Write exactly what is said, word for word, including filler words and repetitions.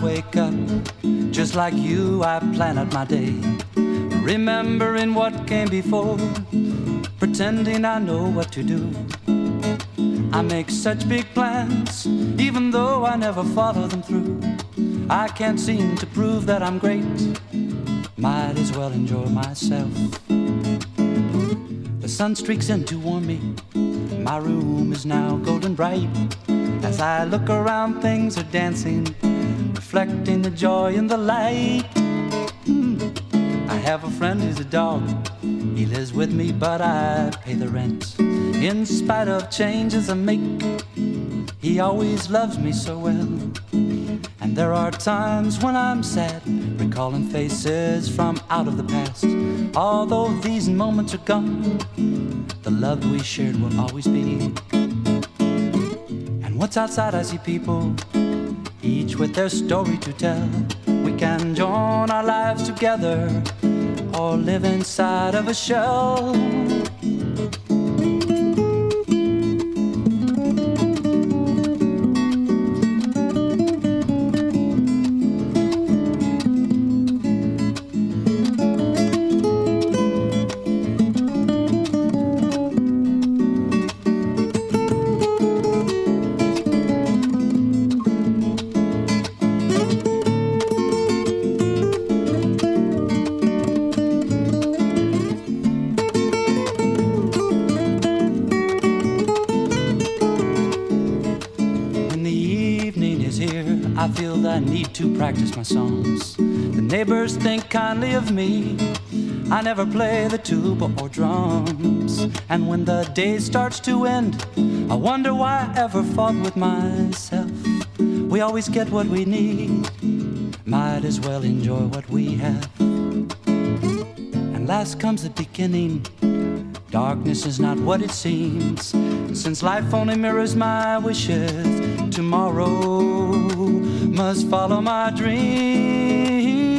wake up, just like you, I plan out my day, remembering what came before, pretending I know what to do. I make such big plans, even though I never follow them through. I can't seem to prove that I'm great, might as well enjoy myself. The sun streaks in to warm me, my room is now golden bright. As I look around, things are dancing, reflecting the joy in the light. mm. I have a friend who's a dog, he lives with me but I pay the rent. In spite of changes I make, he always loves me so well. And there are times when I'm sad, recalling faces from out of the past. Although these moments are gone, the love we shared will always be. And what's outside, I see people, each with their story to tell. We can join our lives together or live inside of a shell. I feel the need to practice my songs. The neighbors think kindly of me, I never play the tuba or drums. And when the day starts to end, I wonder why I ever fought with myself. We always get what we need, might as well enjoy what we have. And last comes the beginning, darkness is not what it seems. Since life only mirrors my wishes, tomorrow must follow my dreams.